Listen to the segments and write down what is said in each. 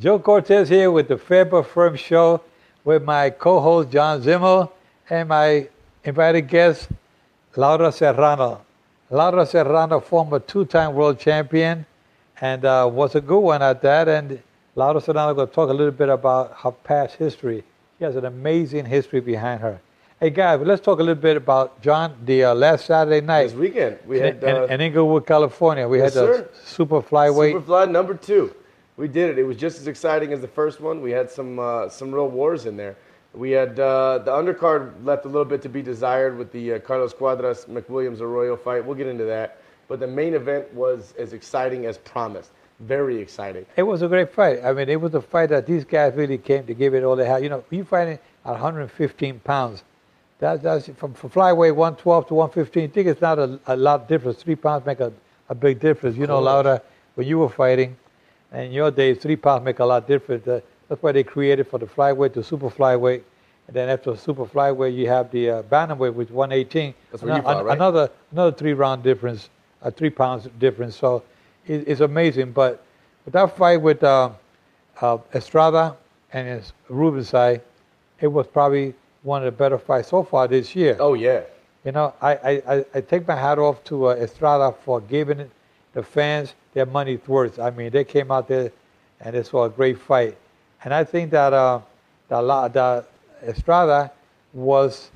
Joe Cortez here with the Fair But Firm Show with my co-host John Zimmel and my invited guest Laura Serrano. Laura Serrano, former two-time world champion, and was a good one at that. And Laura Serrano going to talk a little bit about her past history. She has an amazing history behind her. Hey guys, let's talk a little bit about John. The last Saturday night, this weekend, we had in Inglewood, California, we had the super flyweight. Superfly number 2. We did it. It was just as exciting as the first one. We had some real wars in there. We had the undercard left a little bit to be desired with the Carlos Cuadras McWilliams Arroyo fight. We'll get into that. But the main event was as exciting as promised. Very exciting. It was a great fight. I mean, it was a fight that these guys really came to give it all they had. You know, you fighting at 115 pounds. That's from flyweight 112 to 115. I think it's not a lot difference. 3 pounds make a big difference. You know, Laura, when you were fighting, and in your days, 3 pounds make a lot difference. That's why they created for the flyweight, the super flyweight. And then after super flyweight, you have the bantamweight, which is 118. That's where you fought, right? Another 3-round difference, 3 pounds difference. So it's amazing. But with that fight with Estrada and Rubensai, it was probably one of the better fights so far this year. Oh, yeah. You know, I take my hat off to Estrada for giving the fans their money's worth. I mean, they came out there and they saw a great fight. And I think that Estrada was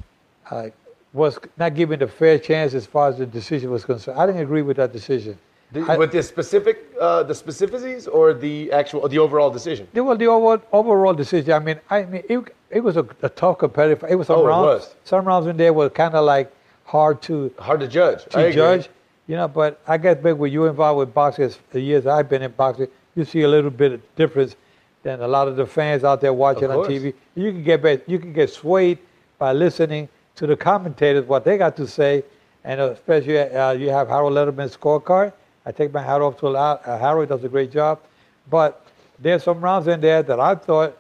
not given the fair chance as far as the decision was concerned. I didn't agree with that decision. With the specificities or the overall decision? Well, the overall decision. I mean, it was a tough competitive fight. It was some rounds. Some rounds in there were kind of like hard to judge. You know, but I guess back when you were involved with boxing, the years I've been in boxing, you see a little bit of difference than a lot of the fans out there watching on TV. You can get swayed by listening to the commentators, what they got to say, and especially you have Harold Letterman's scorecard. I take my hat off to Harold, does a great job. But there's some rounds in there that I thought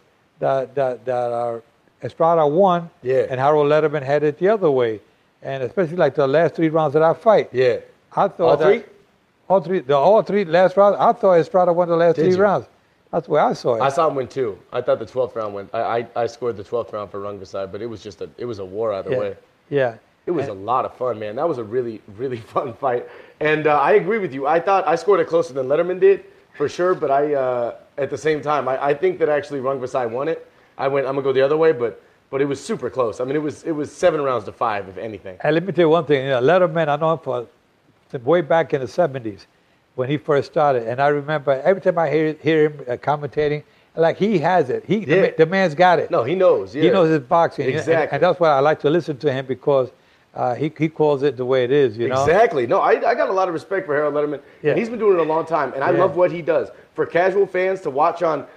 that Estrada won, and Harold Letterman had it the other way. And especially like the last 3 rounds of that fight. Yeah. I thought all three last rounds, I thought Estrada won the last 3 rounds. That's the way I saw it. I saw him win 2. I thought the 12th round went. I scored the 12th round for Rungvisai, but it was just it was a war either way. Yeah. It was a lot of fun, man. That was a really, really fun fight. And I agree with you. I thought I scored it closer than Letterman did, for sure. But at the same time, I think that actually Rungvisai won it. I'm going to go the other way, but it was super close. I mean, it was 7 rounds to 5, if anything. And let me tell you one thing. You know, Letterman, I know him for way back in the 70s when he first started. And I remember every time I hear him commentating, like he has it. The man's got it. No, he knows. Yeah. He knows his boxing. Exactly. And that's why I like to listen to him because he calls it the way it is, you know? Exactly. No, I got a lot of respect for Harold Letterman. Yeah. And he's been doing it a long time. And I love what he does. For casual fans to watch on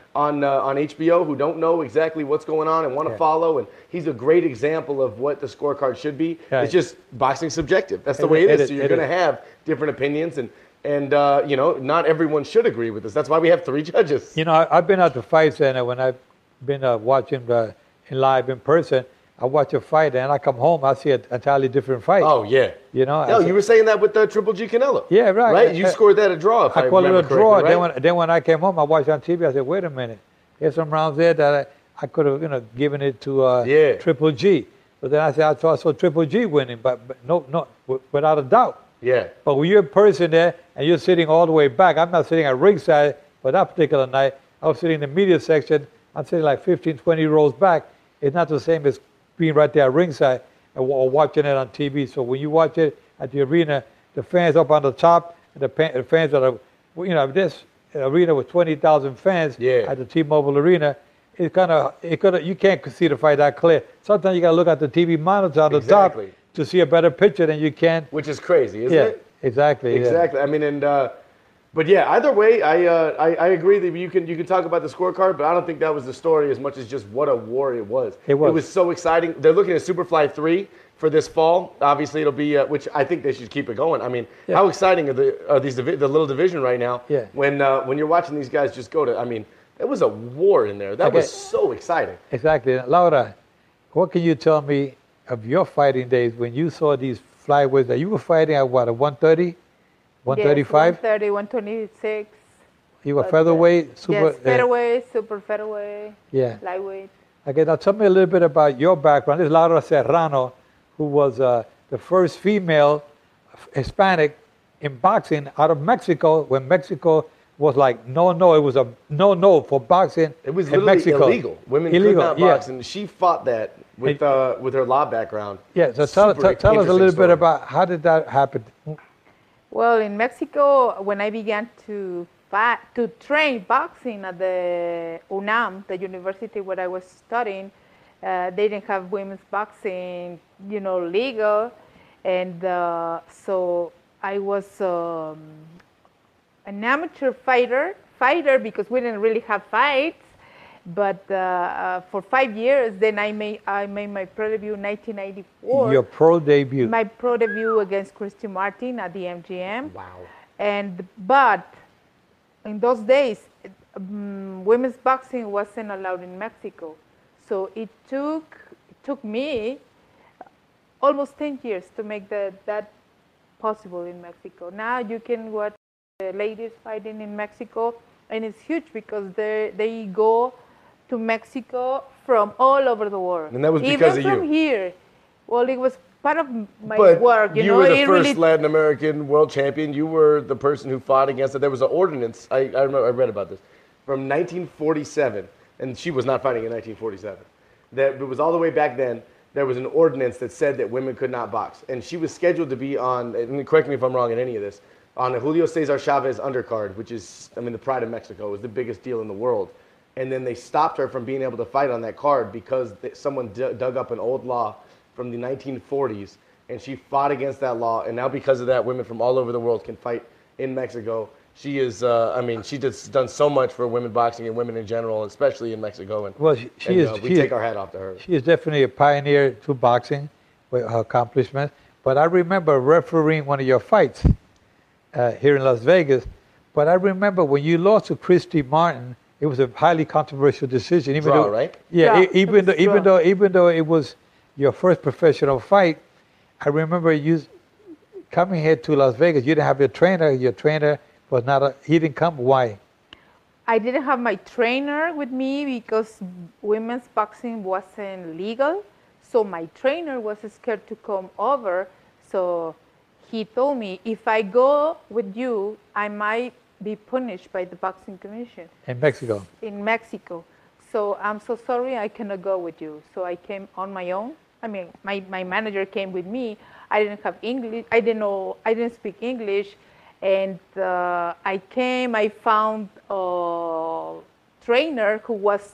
HBO who don't know exactly what's going on and want to follow, and he's a great example of what the scorecard should be. Yeah. It's just boxing subjective. That's the way it is. So you're going to have different opinions, and you know, not everyone should agree with this. That's why we have 3 judges. You know, I've been at the fight center when I've been watching live in person. I watch a fight and I come home, I see an entirely different fight. Oh, yeah. You know? No, you were saying that with the Triple G Canelo. Yeah, right. Right? You scored that a draw, if I call it a draw. Right? Then when I came home, I watched on TV, I said, wait a minute. There's some rounds there that I could have given it to Triple G. But then I said, I saw Triple G winning, but no, without a doubt. Yeah. But when you're in person there and you're sitting all the way back, I'm not sitting at ringside for that particular night. I was sitting in the media section. I'm sitting like 15, 20 rows back. It's not the same as being right there at ringside or watching it on TV. So when you watch it at the arena, the fans up on the top, and the fans that are, you know, this arena with 20,000 fans at the T-Mobile Arena, you can't see the fight that clear. Sometimes you got to look at the TV monitor on the top to see a better picture than you can. Which is crazy, isn't it? Exactly. Exactly. I mean, but yeah, either way, I agree that you can talk about the scorecard, but I don't think that was the story as much as just what a war it was. It was so exciting. They're looking at Superfly 3 for this fall. Obviously, it'll be which I think they should keep it going. I mean, how exciting are these the little division right now? Yeah. When you're watching these guys just go to, I mean, it was a war in there. That was so exciting. Exactly, Laura. What can you tell me of your fighting days when you saw these flyweights that you were fighting at what, a 130, 135? Yes, 130, 126. You were featherweight, yes, featherweight, super featherweight, lightweight. Okay, now tell me a little bit about your background. This is Laura Serrano, who was the first female Hispanic in boxing out of Mexico when Mexico was like, no, it was a no for boxing. It was literally Mexico. Illegal. Women could not box, and she fought that with her law background. Yeah, so tell us a little bit about how did that happen? Well, in Mexico, when I began to train boxing at the UNAM, the university where I was studying, they didn't have women's boxing, legal, and so I was an amateur fighter because we didn't really have fights. But for 5 years, then I made my pro debut in 1994. Your pro debut? My pro debut against Christy Martin at the MGM. Wow. But in those days, women's boxing wasn't allowed in Mexico. So it took me almost 10 years to make that possible in Mexico. Now you can watch the ladies fighting in Mexico, and it's huge because they go to Mexico from all over the world. And that was because of you. Even from here. Well, it was part of my work. You were the first Latin American world champion. You were the person who fought against it. There was an ordinance, I remember, I read about this, from 1947, and she was not fighting in 1947. That it was all the way back then. There was an ordinance that said that women could not box. And she was scheduled to be on, and correct me if I'm wrong in any of this, on a Julio Cesar Chavez undercard, which is, the pride of Mexico. It was the biggest deal in the world. And then they stopped her from being able to fight on that card because someone dug up an old law from the 1940s, and she fought against that law. And now because of that, women from all over the world can fight in Mexico. She is, she just done so much for women boxing and women in general, especially in Mexico. And we take our hat off to her. She is definitely a pioneer to boxing with her accomplishments. But I remember refereeing one of your fights here in Las Vegas. But I remember when you lost to Christy Martin, it was a highly controversial decision. Right? Yeah, even though it was your first professional fight, I remember you coming here to Las Vegas. You didn't have your trainer. Your trainer was not. He didn't come. Why? I didn't have my trainer with me because women's boxing wasn't legal. So my trainer was scared to come over. So he told me, if I go with you, I might be punished by the boxing commission. In Mexico? In Mexico. So I'm so sorry, I cannot go with you. So I came on my own. My manager came with me. I didn't have English. I didn't speak English. And I came, I found a trainer who was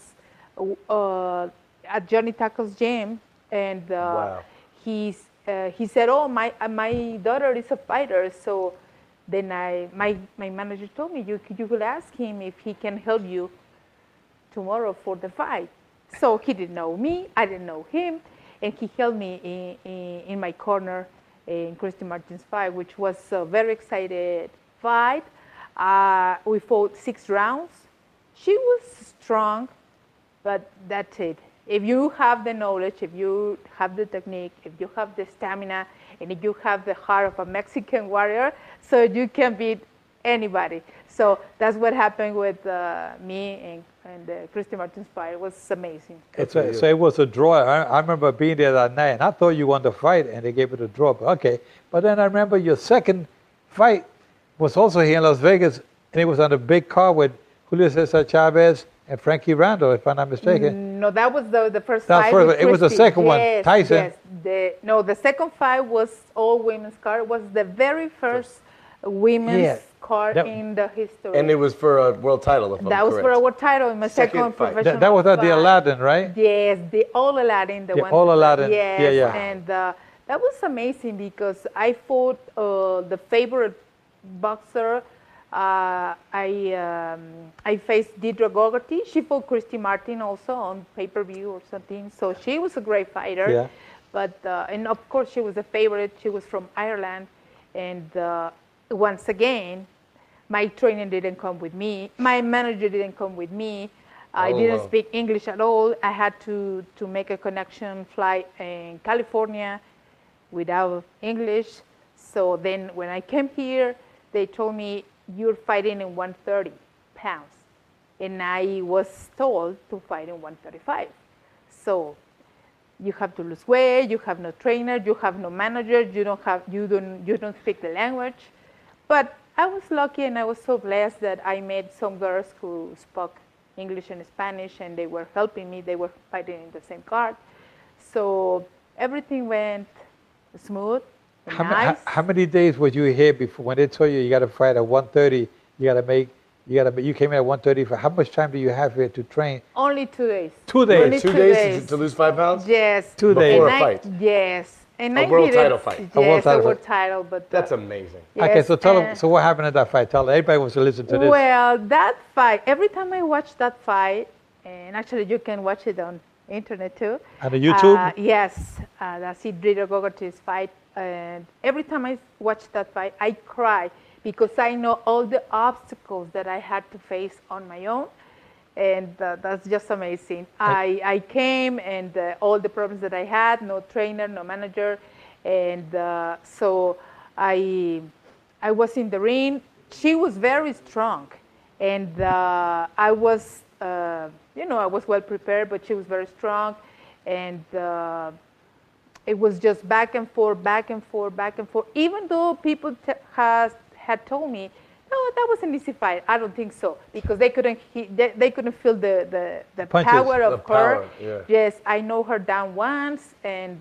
at Johnny Taco's gym. And he said, oh, my daughter is a fighter. So then my manager told me, you will ask him if he can help you tomorrow for the fight. So he didn't know me, I didn't know him, and he held me in my corner in Christy Martin's fight, which was a very excited fight. We fought 6 rounds. She was strong, but that's it. If you have the knowledge, if you have the technique, if you have the stamina, and if you have the heart of a Mexican warrior, so you can beat anybody. So that's what happened with me and Christy Martin's fight. It was amazing. So it was a draw. I remember being there that night, and I thought you won the fight, and they gave it a draw. But okay. But then I remember your second fight was also here in Las Vegas, and it was on a big card with Julio Cesar Chavez and Frankie Randall, if I'm not mistaken. No, that was the first fight. It was the second one, Tyson. Yes. The second fight was all women's card. It was the very first women's card in the history. And it was for a world title, if I'm correct. That was for a world title in my second professional That was at the Aladdin, right? Yes, the All Aladdin. All Aladdin. Yes, yeah. And that was amazing because I fought the favorite boxer. I faced Deidre Gogarty. She fought Christy Martin also on pay-per-view or something. So she was a great fighter. Yeah. But and of course she was a favorite. She was from Ireland, and once again, my trainer didn't come with me. My manager didn't come with me. I didn't speak English at all. I had to make a connection flight in California without English. So then when I came here, they told me, you're fighting in 130 pounds. And I was told to fight in 135. So you have to lose weight, you have no trainer, you have no manager, you don't speak the language. But I was lucky and I was so blessed that I met some girls who spoke English and Spanish, and they were helping me. They were fighting in the same card. So everything went smooth and nice. How many days were you here before when they told you got to fight at 130? You came in at 130. How much time do you have here to train? Only 2 days. 2 days. Only 2 days to lose 5 pounds? Yes. 2 days. Before a fight? Yes. And A world title fight? Yes, a world title. But That's amazing. yes, Okay, so tell them. So what happened at that fight? Tell them. Everybody wants to listen to this. Well, that fight, every time I watch that fight, and actually you can watch it on internet too. On the YouTube? Yes, that's Idrita Gogarty's fight. And every time I watch that fight, I cry because I know all the obstacles that I had to face on my own. And that's just amazing. I came and all the problems that I had, no trainer, no manager. And so I was in the ring. She was very strong. And I was, I was well prepared, but she was very strong. And it was just back and forth, back and forth, back and forth. Even though people had told me, no, that was an easy fight. I don't think so, because they couldn't feel the power of her. Yeah. Yes, I know her down once, and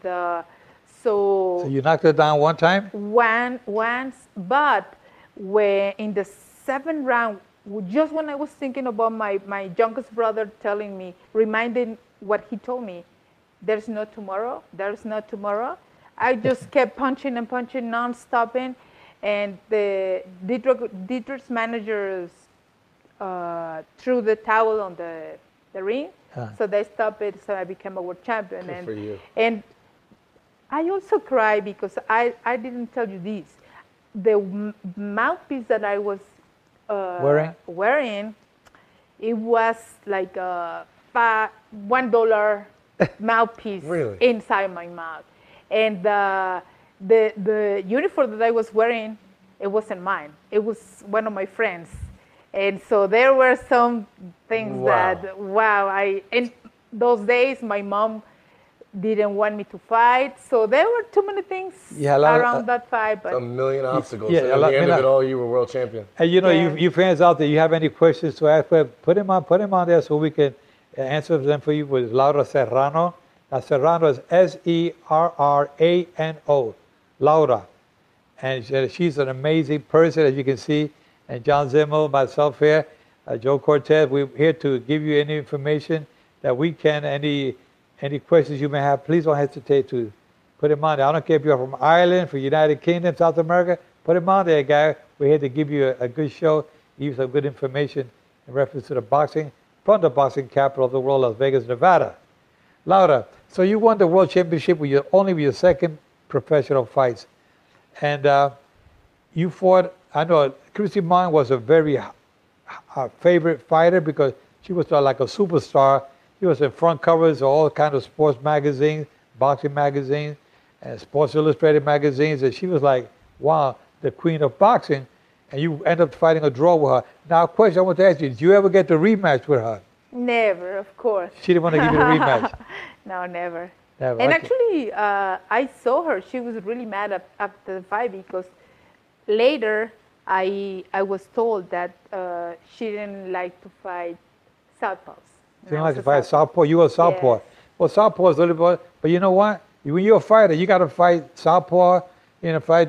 so you knocked her down one time? Once, but when in the 7th round, just when I was thinking about my youngest brother telling me, reminding what he told me, there's no tomorrow, I just kept punching and punching, non-stopping. And the Dietrich's managers threw the towel on the ring, so they stopped it. So I became a world champion. Good for you. And I also cry because I didn't tell you this. The mouthpiece that I was wearing, it was like a $1 mouthpiece really? Inside my mouth, and the uniform that I was wearing, it wasn't mine. It was one of my friends. And so there were some things in those days, my mom didn't want me to fight. So there were too many things around that fight. But a million obstacles. Yeah, at the end of it all, you were world champion. And you fans out there, you have any questions to ask, put them on there so we can answer them for you with Laura Serrano. Now, Serrano is Serrano. Laura, and she's an amazing person, as you can see, and John Zimmel, myself here, Joe Cortez, we're here to give you any information that we can, any questions you may have, please don't hesitate to put them on there. I don't care if you're from Ireland, from United Kingdom, South America, put them on there, guy. We're here to give you a good show, give you some good information in reference to the boxing, from the boxing capital of the world, Las Vegas, Nevada. Laura, so you won the World Championship with your second professional fights, and you fought. I know Christy Mon was a very favorite fighter because she was like a superstar. She was in front covers of all kinds of sports magazines, boxing magazines, and Sports Illustrated magazines, and she was like, wow, the queen of boxing. And you end up fighting a draw with her. Now, a question I want to ask you: did you ever get the rematch with her? Never, of course. She didn't want to give you the rematch. No, never. Never. And actually, I saw her. She was really mad after the fight because later I was told that she didn't like to fight southpaws. She didn't like to fight southpaw. You were southpaw. Yes. Well, southpaw is a little bit, but you know what? When you're a fighter, you got to fight southpaw. Fight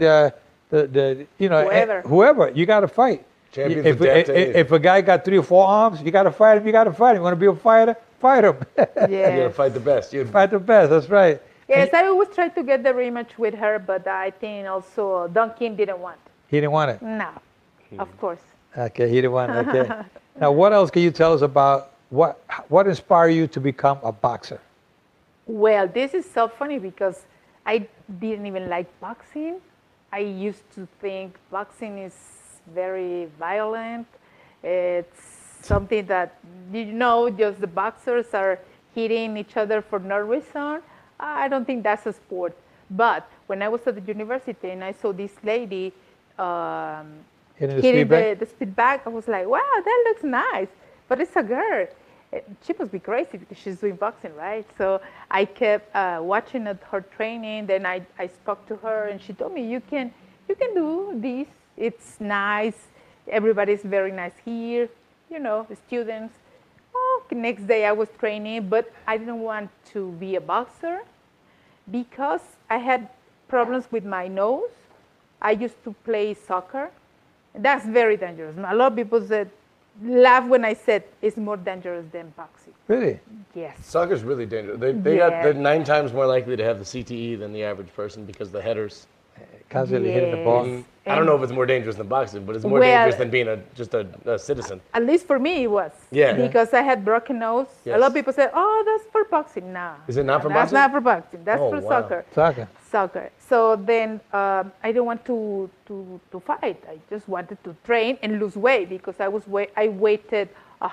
whoever. You got to fight. If a guy got 3 or 4 arms, you got to fight him. You got to fight him. You want to be a fighter? Fight him. Yeah. You got to fight the best. Fight the best. That's right. Yes, I always tried to get the rematch with her, but I think also Don King didn't want. He didn't want it? No, of course. Okay, he didn't want it. Okay. Now, what else can you tell us about what inspired you to become a boxer? Well, this is so funny because I didn't even like boxing. I used to think boxing is very violent. It's something that, just the boxers are hitting each other for no reason. I don't think that's a sport. But when I was at the university and I saw this lady hitting the speed bag. I was like, wow, that looks nice. But it's a girl. She must be crazy because she's doing boxing, right? So I kept watching her training. Then I spoke to her, and she told me, you can do this. It's nice. Everybody's very nice here. The students. Oh, next day I was training, but I didn't want to be a boxer because I had problems with my nose. I used to play soccer. That's very dangerous. A lot of people laugh when I said it's more dangerous than boxing. Really? Yes. Soccer's really dangerous. They're 9 times more likely to have the CTE than the average person because the headers. Constantly hitting the ball. I don't know if it's more dangerous than boxing, but it's more dangerous than being just a citizen. At least for me, it was. Yeah. Because I had broken nose. Yes. A lot of people said, "Oh, that's for boxing." No. Is it not for boxing? That's not for boxing. That's for soccer. Soccer. So then I didn't want to fight. I just wanted to train and lose weight because I weighted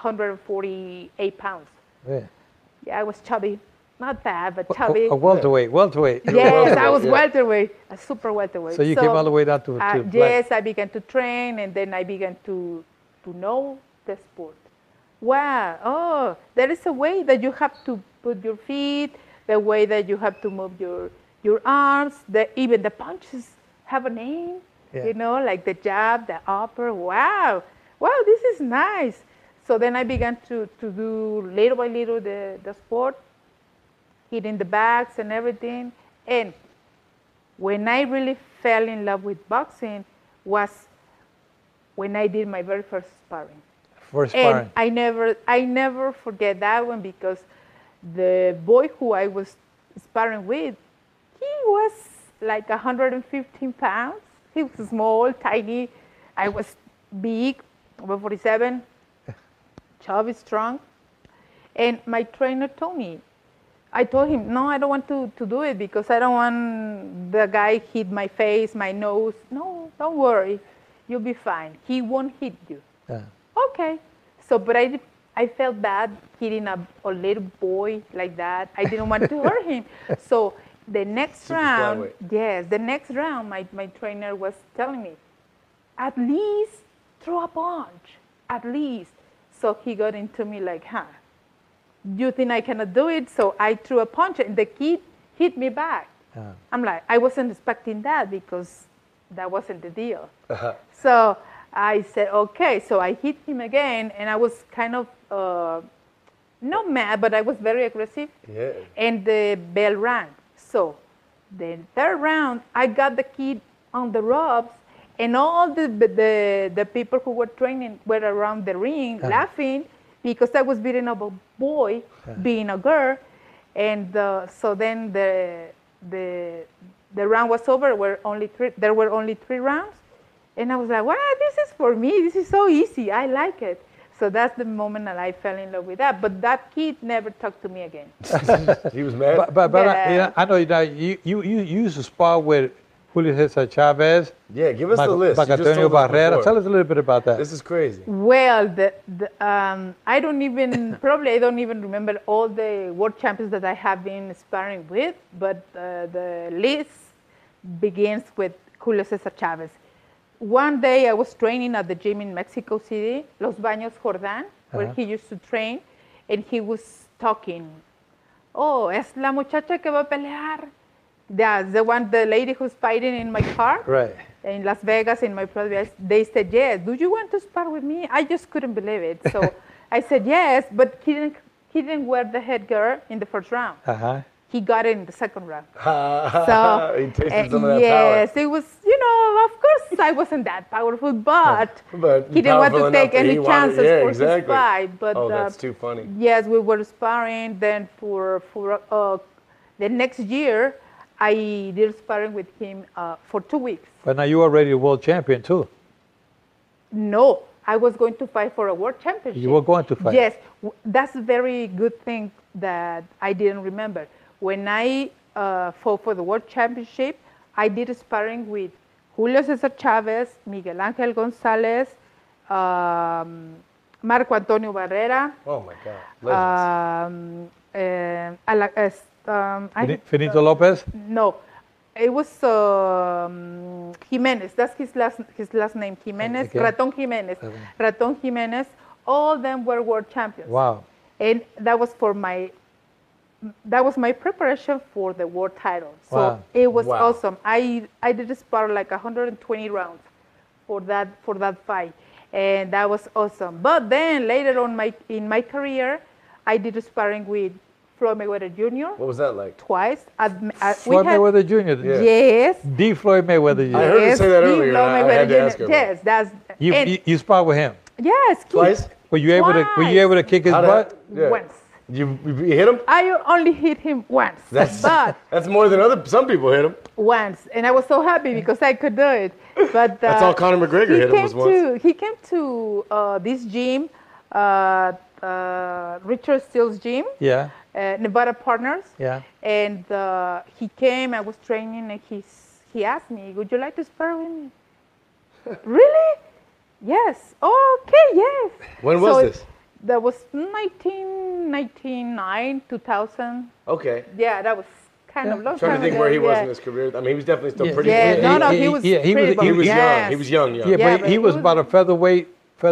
148 pounds. Yeah. Yeah, I was chubby. Not bad, but chubby. A welterweight. Yes, I was welterweight, a super welterweight. So you came all the way down to yes, I began to train, and then I began to know the sport. Wow, oh, there is a way that you have to put your feet, the way that you have to move your arms, even the punches have a name, like the jab, the upper. Wow, this is nice. So then I began to do little by little the sport, hitting the bags and everything. And when I really fell in love with boxing was when I did my very first sparring. And I never forget that one because the boy who I was sparring with, he was like 115 pounds. He was small, tiny. I was big, over 47, chubby, strong. And my trainer told me, I told him, no, I don't want to do it because I don't want the guy hit my face, my nose. No, don't worry. You'll be fine. He won't hit you. Yeah. Okay. So, but I felt bad hitting a little boy like that. I didn't want to hurt him. So the next round, my trainer was telling me, at least throw a punch, at least. So he got into me like, do you think I cannot do it? So I threw a punch and the kid hit me back. I'm like, I wasn't expecting that because that wasn't the deal. So I said, okay. So I hit him again and I was kind of not mad, but I was very aggressive. Yeah. And the bell rang. So the third round, I got the kid on the ropes and all the people who were training were around the ring laughing because I was beating up a boy being a girl. And so then the round was over. There were only 3 rounds. And I was like, wow, this is for me. This is so easy. I like it. So that's the moment that I fell in love with that. But that kid never talked to me again. He was mad? But I know you used to spar with Julio Cesar Chavez. Yeah, give us the list. Antonio Barrera. Tell us a little bit about that. This is crazy. Well, I don't even remember all the world champions that I have been sparring with, but the list begins with Julio Cesar Chavez. One day I was training at the gym in Mexico City, Los Baños Jordán, where he used to train, and he was talking. Oh, es la muchacha que va a pelear. That's the lady who's fighting in my car. Right. In Las Vegas, in my project. They said, yes, do you want to spar with me? I just couldn't believe it. So I said, yes, but he didn't wear the headgear in the first round. He got it in the second round. So he tasted some of that power. Yes, it was, of course I wasn't that powerful, but he didn't want to take any chances for his fight. But, that's too funny. Yes, we were sparring. Then for the next year, I did sparring with him for 2 weeks. But now you are already a world champion too. No, I was going to fight for a world championship. You were going to fight? Yes, that's a very good thing that I didn't remember. When I fought for the world championship, I did sparring with Julio Cesar Chavez, Miguel Ángel González, Marco Antonio Barrera. Oh my God, legends. Finito Lopez? No, It was Jimenez. That's his last name, Jimenez. Okay. Raton Jimenez. Raton Jimenez. All of them were world champions. Wow. And that was my preparation for the world title. So Wow. it was Wow. awesome. I did spar like 120 rounds for that fight, and that was awesome. But then later on in my career, I did sparring with Floyd Mayweather Jr. What was that like? twice. Floyd Mayweather Jr. Yeah. Yes. The Floyd Mayweather Jr. I heard you say that the earlier, Floyd and I Mayweather had to Jr. ask her about Yes, that's You sparred with him. yes. Twice? Were you able to kick his How'd butt? Yeah. Once. You hit him? I only hit him once, but That's more than some people hit him. once, and I was so happy because I could do it. But That's all Conor McGregor hit him was once. He came to this gym, Richard Steele's gym, Yeah. Nevada Partners. Yeah. And he came. I was training, and he asked me, "Would you like to spar with me?" Really? Yes. Okay. Yes. When was this? That was 1999, 2000. Okay. Yeah, that was kind of long Trying to time think ago. where he was yeah. in his career. I mean, he was definitely still Yeah. pretty. Yeah, young. no, he was. he was- pretty He was young. young. He was young. Yeah, Yeah, but he was was- about a featherweight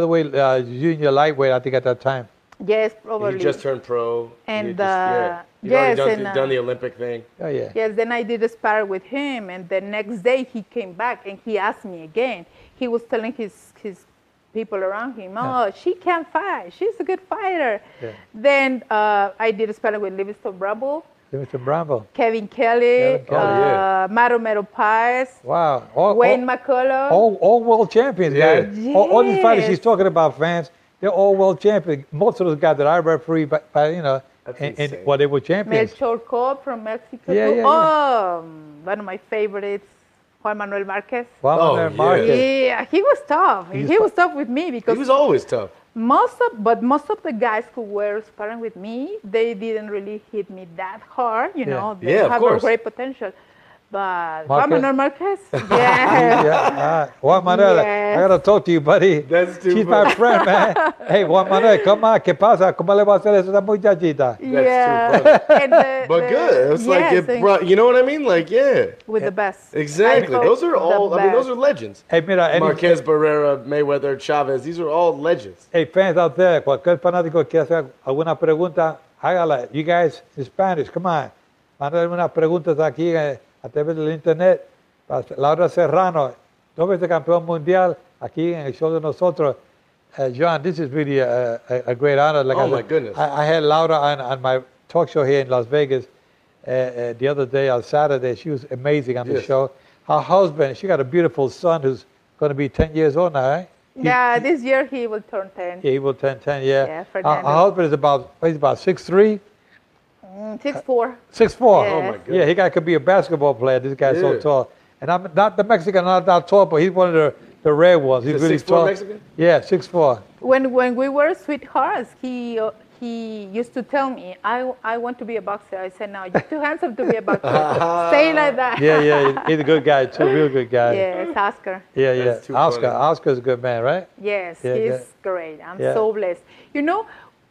junior lightweight, I think, at that time. Yes, probably. He just turned pro. And, He'd already done the Olympic thing. Oh, yeah. Yes, then I did a spar with him, and the next day he came back and he asked me again. He was telling his people around him, "Oh, she can fight. She's a good fighter." Yeah. Then I did a sparring with Livingston Bravo, Mr. Bramble. Kevin Kelly, Kevin Kelly. Maromero Paez, Wow. Wayne McCullough. All world champions, Yeah. guys. All these fighters she's Yes. talking about, fans, they're all world champions. Most of those guys that I referee, but you know, That's and insane. well, they were champions. Melchor Cobb from Mexico. Yeah, too. yeah, Oh, one of my favorites, Juan Manuel Marquez. Juan Oh, Manuel yeah. Marquez. Yeah, he was tough. He was tough with me He because was always tough. most of the guys who were sparring with me, they didn't really hit me that hard. You Yeah. know, they Yeah, of have course. a great potential. But Marquez? Juan Manuel Marquez, yeah. Yeah. Juan Manuel, Yes. I gotta talk to you, buddy. That's too She's funny. my friend, man. Hey, Juan Manuel, come on, ¿qué pasa? ¿Cómo le va a hacer eso a esa muchachita? Yeah. And But good. It's like yes, it brought, you know what I mean? Like, yeah. with the best. Exactly. I Those are hope all, the I mean, those best. are legends. Hey, mira, Marquez, Barrera, Mayweather, Chavez, these are all legends. hey, fans out there, cualquier fanático que haga alguna pregunta, hágala. You guys, in Spanish, come on. Mándenme unas preguntas aquí a través del internet. Laura Serrano, 2 veces campeón mundial, aquí en el show de nosotros. John, this is really a great honor. Like Oh, I my said, goodness. I had Laura on my talk show here in Las Vegas the other day on Saturday. She was amazing on the Yes. show. Her husband, she got a beautiful son who's going to be 10 years old now, right? Yeah, this year he will turn 10. Yeah, he will turn 10, yeah. Yeah, Her Fernando. husband is about 6'3", 6'4". 6'4". Yes. Oh, my God. Yeah, he could be a basketball player. This guy's so Yeah. tall. And I'm not the Mexican, not that tall, but he's one of the rare ones. He's The really 6'4" tall. Mexican? Yeah, 6'4". When we were sweethearts, he used to tell me, I want to be a boxer. I said, no, you're too handsome to be a boxer. Stay like that. Yeah, he's a good guy too, real good guy. Yes, Oscar. Yeah, That's too Oscar, funny. Oscar's a good man, right? Yes, Yeah, he's yeah. great. I'm Yeah. so blessed. You know,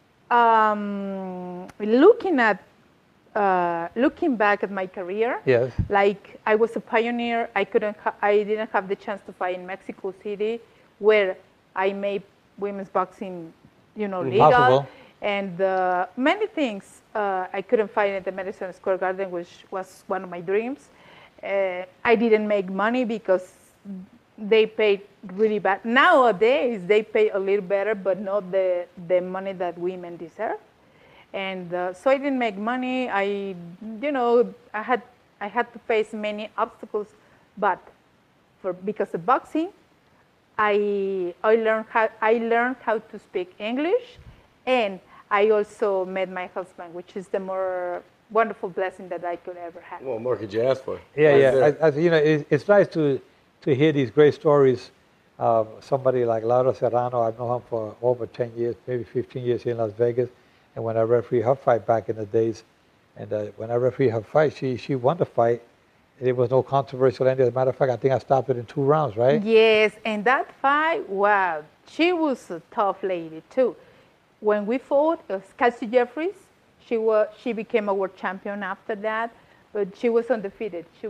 looking back at my career, Yes. like I was a pioneer. I didn't have the chance to fight in Mexico City, where I made women's boxing, legal, Possible. and many things. I couldn't fight at the Madison Square Garden, which was one of my dreams. I didn't make money because they paid really bad. Nowadays, they pay a little better, but not the money that women deserve. And so I didn't make money. I had to face many obstacles, but because of boxing, I learned how to speak English, and I also met my husband, which is the more wonderful blessing that I could ever have. What more could you ask for? Yeah, Right yeah. there. It's nice to hear these great stories. Somebody like Laura Serrano, I've known her for over 10 years, maybe 15 years here in Las Vegas. And when I refereed her fight back in the days, and when I refereed her fight, she won the fight. There was no controversial ending. As a matter of fact, I think I stopped it in 2 rounds, right? Yes, and that fight, wow, she was a tough lady too. When we fought, Kelsey Jeffries, she became a world champion after that, but she was undefeated. She was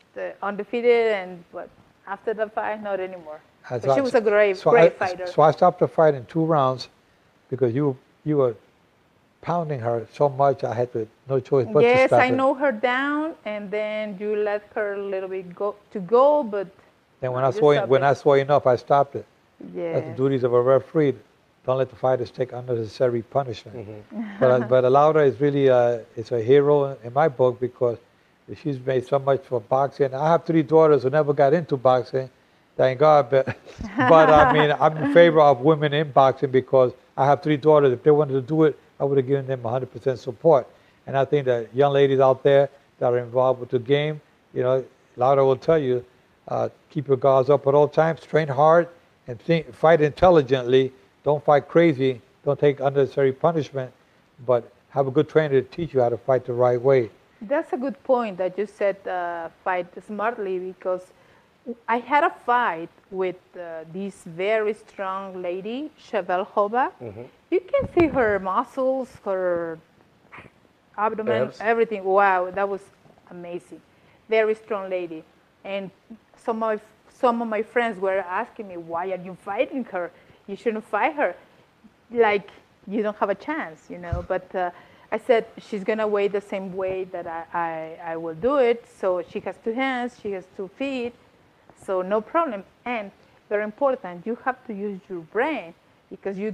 undefeated, but after the fight, not anymore. But she was a great fighter. So I stopped the fight in 2 rounds because you were pounding her so much. I had no choice but to stop Yes, I know her down, and then you let her a little bit go, but. And when I saw enough, I stopped it. Yeah. That's the duties of a referee. Don't let the fighters take unnecessary punishment. But Laura is really it's a hero in my book because she's made so much for boxing. I have 3 daughters who never got into boxing, thank God. But I mean, I'm in favor of women in boxing because I have 3 daughters. If they wanted to do it, I would have given them 100% support. And I think that young ladies out there that are involved with the game, Laura will tell you, keep your guards up at all times, train hard, and fight intelligently. Don't fight crazy. Don't take unnecessary punishment, but have a good trainer to teach you how to fight the right way. That's a good point that you said, fight smartly, because I had a fight with this very strong lady, Chevelle Hoba. You can see her muscles, her abdomen, everything. Wow, that was amazing. Very strong lady. And some of my friends were asking me, why are you fighting her? You shouldn't fight her. Like, you don't have a chance, But I said, she's going to weigh the same way that I will do it. So she has 2 hands, she has 2 feet. So no problem. And very important, you have to use your brain because you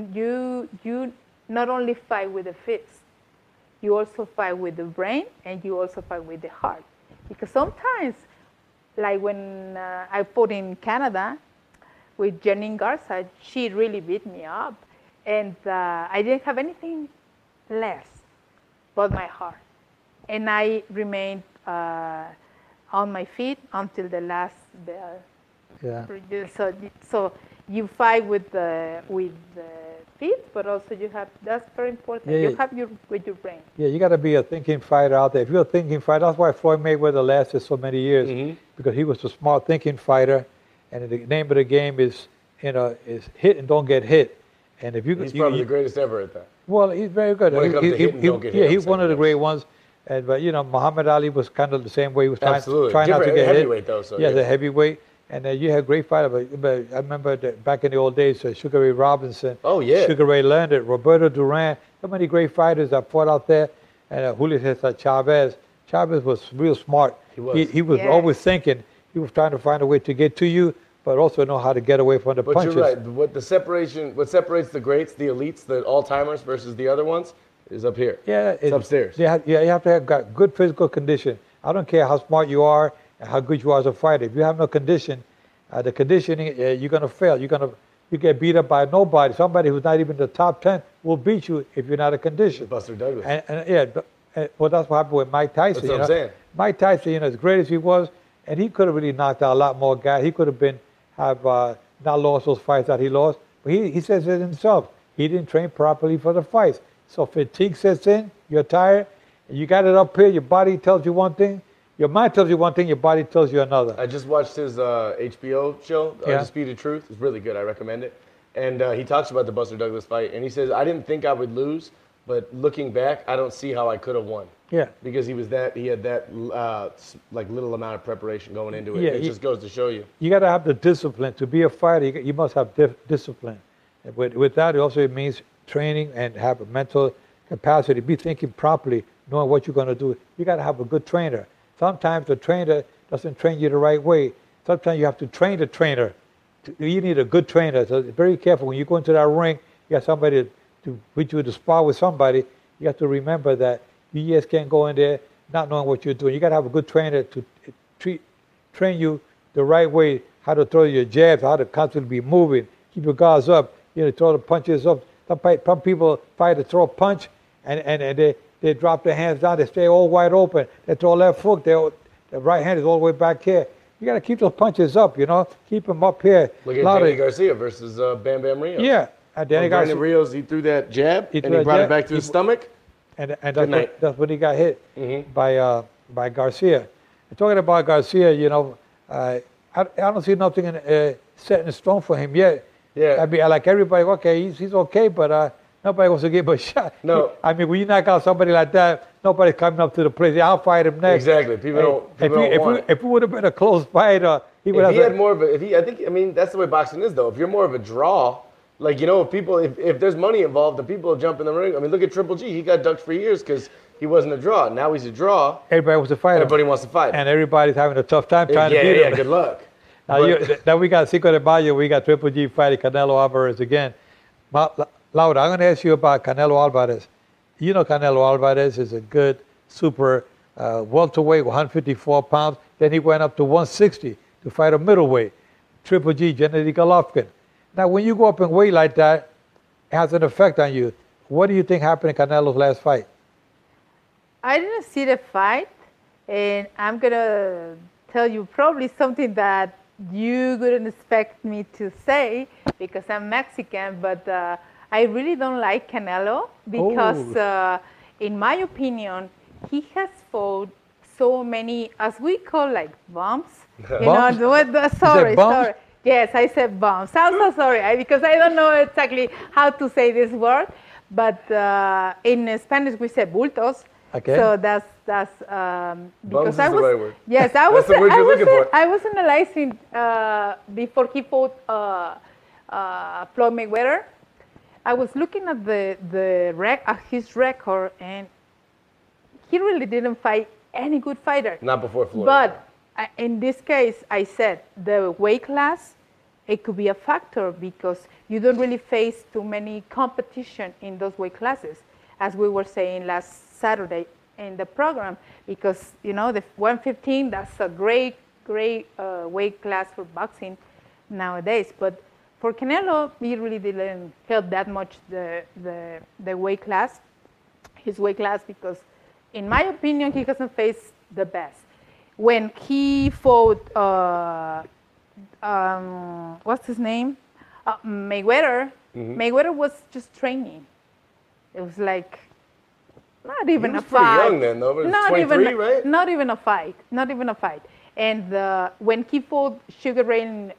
not only fight with the fists, you also fight with the brain and you also fight with the heart. Because sometimes, like when I fought in Canada with Janine Garza, she really beat me up. And I didn't have anything less but my heart. And I remained on my feet until the last bell. Yeah. So you fight with the feet, but also that's very important. Yeah, you have with your brain. Yeah, you got to be a thinking fighter out there. If you're a thinking fighter, that's why Floyd Mayweather lasted so many years, because he was a smart thinking fighter, and the name of the game is hit and don't get hit. And if he's probably the greatest ever at that. Well, he's very good. When it comes to hit and don't get hit, he's one of the great ones. But Muhammad Ali was kind of the same way. He was trying not to get heavyweight, though. So yeah, the heavyweight. And you had great fighters. But I remember back in the old days, Sugar Ray Robinson, Sugar Ray Leonard, Roberto Duran, so many great fighters that fought out there. And Julio Cesar Chavez. Chavez was real smart. He was always thinking. He was trying to find a way to get to you, but also know how to get away from the punches. But you're right. What separates the greats, the elites, the all-timers versus the other ones is up here. Yeah, it's upstairs. You have to have got good physical condition. I don't care how smart you are and how good you are as a fighter. If you have no condition, the conditioning, you're going to fail. You get beat up by nobody. Somebody who's not even in the top 10 will beat you if you're not a condition. Buster Douglas. Well, that's what happened with Mike Tyson. That's what I'm saying. Mike Tyson, as great as he was, and he could have really knocked out a lot more guys. He could have not lost those fights that he lost. But he says it himself. He didn't train properly for the fights. So fatigue sets in, you're tired, and you got it up here, your body tells you one thing, your mind tells you one thing, your body tells you another. I just watched his HBO show, Undisputed Truth. It's really good, I recommend it. And he talks about the Buster Douglas fight, and he says, I didn't think I would lose, but looking back, I don't see how I could have won. Yeah. Because he had that little amount of preparation going into it. Yeah, it just goes to show you. You got to have the discipline. To be a fighter, you must have discipline. And with that, it means training and have a mental capacity, be thinking properly, knowing what you're going to do. You got to have a good trainer. Sometimes the trainer doesn't train you the right way. Sometimes you have to train the trainer. You need a good trainer. So be very careful. When you go into that ring, you got somebody to put you to spar with somebody. You have to remember that you just can't go in there not knowing what you're doing. You got to have a good trainer to train you the right way, how to throw your jabs, how to constantly be moving, keep your guards up, throw the punches up. Some people fight to throw a punch, and they drop their hands down. They stay all wide open. They throw a left hook. The right hand is all the way back here. You got to keep those punches up, Keep them up here. Look at Danny Garcia versus Bam Bam Rios. Yeah. Danny Rios, he threw that jab, and he brought it back to his stomach. And that's when he got hit by Garcia. And talking about Garcia, I don't see nothing set in stone for him yet. Yeah. I mean, like everybody, okay, he's okay, but nobody wants to give him a shot. No. When you knock out somebody like that, nobody's coming up to the place. I'll fight him next. Exactly. People don't want it. If it would have been a close fight, he would have. He had more of a. I mean, that's the way boxing is, though. If you're more of a draw, like, if there's money involved, the people jump in the ring. I mean, look at Triple G. He got ducked for years because he wasn't a draw. Now he's a draw. Everybody wants to fight him. Everybody wants to fight him. And everybody's having a tough time trying to beat him. Yeah, good luck. Now we got Cinco de Mayo. We got Triple G fighting Canelo Alvarez again. Laura, I'm going to ask you about Canelo Alvarez. You know Canelo Alvarez is a good super welterweight, 154 pounds. Then he went up to 160 to fight a middleweight, Triple G, Gennady Golovkin. Now, when you go up in weight like that, it has an effect on you. What do you think happened in Canelo's last fight? I didn't see the fight, and I'm going to tell you probably something that you wouldn't expect me to say because I'm Mexican, but I really don't like Canelo because, in my opinion, he has fought so many, as we call, like bumps. Sorry. Yes, I said bumps. I'm so sorry because I don't know exactly how to say this word, but in Spanish we say bultos. Okay. So that's because I was the right word. Yes, I was. I was analyzing before he fought Floyd Mayweather. I was looking at his record, and he really didn't fight any good fighter. Not before Floyd. But in this case, I said the weight class, it could be a factor because you don't really face too many competition in those weight classes, as we were saying last Saturday in the program, because the 115, that's a great weight class for boxing nowadays. But for Canelo, he really didn't help that much the weight class, his weight class, because in my opinion, he hasn't faced the best. When he fought, what's his name? Mayweather. Mm-hmm. Mayweather was just training. It was like not even a fight. He was pretty young then, though. But not 23, even, right? Not even a fight. Not even a fight. And when he fought Shane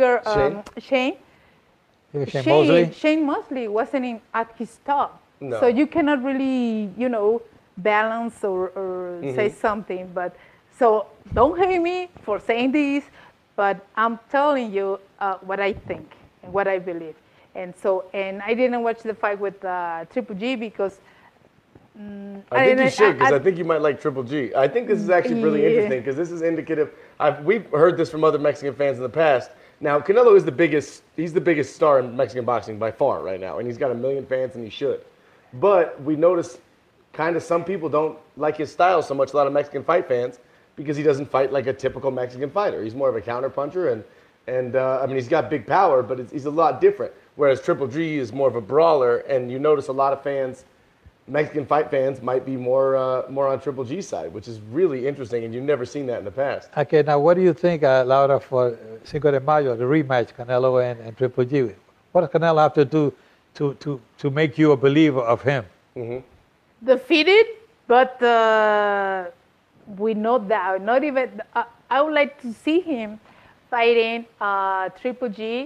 Mosley wasn't at his top. No. So you cannot really, balance or say something. But so don't hate me for saying this, but I'm telling you what I think and what I believe. And I didn't watch the fight with Triple G because I think you should, because I think you might like Triple G. I think this is actually really interesting because this is indicative. We've heard this from other Mexican fans in the past. Now, Canelo is he's the biggest star in Mexican boxing by far right now, and he's got 1 million fans, and he should. But we notice kind of some people don't like his style so much, a lot of Mexican fight fans, because he doesn't fight like a typical Mexican fighter. He's more of a counterpuncher, and I mean, he's got big power, but he's a lot different. Whereas Triple G is more of a brawler, and you notice a lot of fans, Mexican fight fans, might be more on Triple G's side, which is really interesting, and you've never seen that in the past. Okay, now what do you think, Laura, for Cinco de Mayo, the rematch, Canelo and Triple G? What does Canelo have to do to make you a believer of him? Mm-hmm. Defeated, but with no doubt. Not even. I would like to see him fighting Triple G,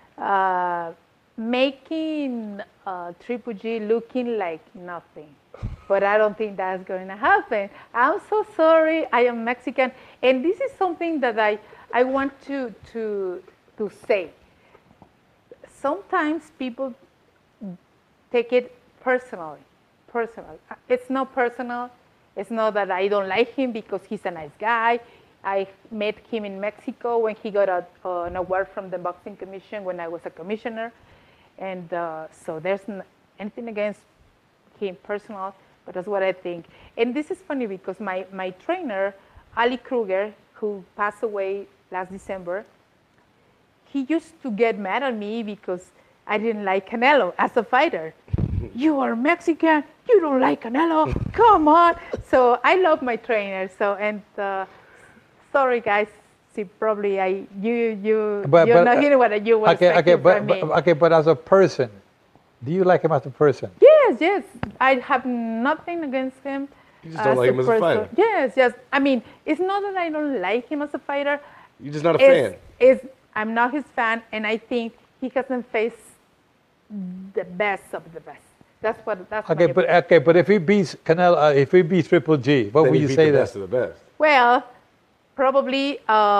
making Triple G looking like nothing. But I don't think that's going to happen. I'm so sorry. I am Mexican, and this is something that I want to say. Sometimes people take it personally. It's not personal. It's not that I don't like him because he's a nice guy. I met him in Mexico when he got an award from the Boxing Commission when I was a commissioner. And so there's anything against him personal, but that's what I think. And this is funny because my trainer, Ali Kruger, who passed away last December, he used to get mad at me because I didn't like Canelo as a fighter. You are Mexican, you don't like Canelo, come on. So I love my trainer. Sorry guys, see, probably you're not hearing what you want to say from me. Okay, but as a person, do you like him as a person? Yes, I have nothing against him. You just don't like him as a fighter? Yes. I mean, it's not that I don't like him as a fighter. You're just not a fan. I'm not his fan, and I think he hasn't faced the best of the best. That's okay. But if he beats Canelo, if he beats Triple G, what would you say the that? best of the best. Well, probably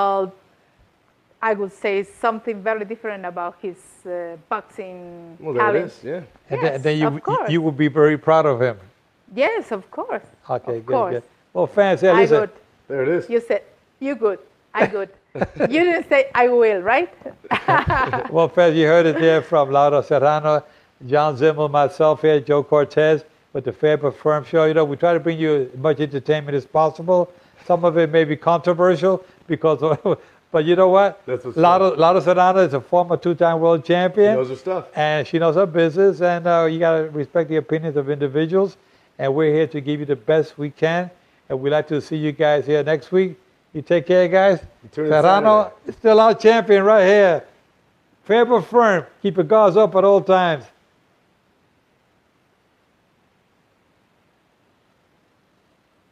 I would say something very different about his boxing Well, there talent. it is. Yeah. And Yes, then of course. you would be very proud of him. Yes, of course. Okay, of good, course. good. Well, fans, yeah, I listen. good. There it is. You said you good. I good. You didn't say I will, right? Well, fans, you heard it there from Lauro Serrano, John Zimmel, myself here, Joe Cortez, with the Fair but Firm Show. You know, we try to bring you as much entertainment as possible. Some of it may be controversial because, but you know what? That's what's Lauro Serrano is a former two-time world champion. She knows her stuff. And she knows her business, and you got to respect the opinions of individuals. And we're here to give you the best we can. And we'd like to see you guys here next week. You take care, guys. Serrano is still our champion right here. Fair but firm. Keep your guards up at all times.